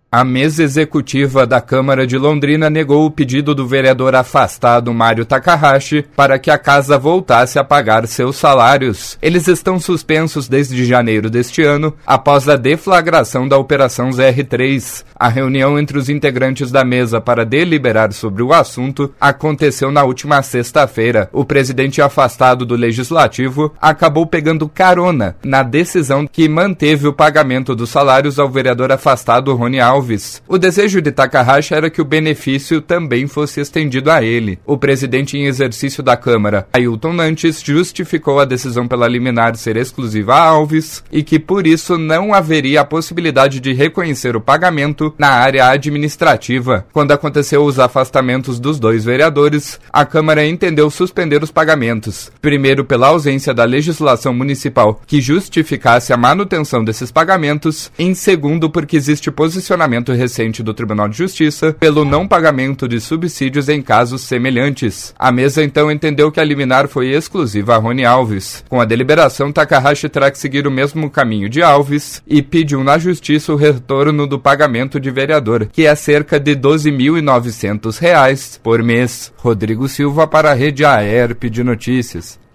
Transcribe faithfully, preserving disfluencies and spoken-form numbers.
A mesa executiva da Câmara de Londrina negou o pedido do vereador afastado Mário Takahashi para que a casa voltasse a pagar seus salários. Eles estão suspensos desde janeiro deste ano, após a deflagração da Operação Z R três. A reunião entre os integrantes da mesa para deliberar sobre o assunto aconteceu na última sexta-feira. O presidente afastado do Legislativo acabou pegando carona na decisão que manteve o pagamento dos salários ao vereador afastado Rony Alves. O desejo de Takahashi era que o benefício também fosse estendido a ele. O presidente em exercício da Câmara, Ailton Nantes, justificou a decisão pela liminar ser exclusiva a Alves e que por isso não haveria a possibilidade de reconhecer o pagamento na área administrativa. Quando aconteceu os afastamentos dos dois vereadores, a Câmara entendeu suspender os pagamentos. Primeiro, pela ausência da legislação municipal que justificasse a manutenção desses pagamentos. Em segundo, porque existe posicionamento recente do Tribunal de Justiça pelo não pagamento de subsídios em casos semelhantes. A mesa então entendeu que a liminar foi exclusiva a Rony Alves. Com a deliberação, Takahashi terá que seguir o mesmo caminho de Alves e pediu na Justiça o retorno do pagamento de vereador, que é cerca de doze mil e novecentos reais por mês. Rodrigo Silva para a Rede A E R P de Notícias.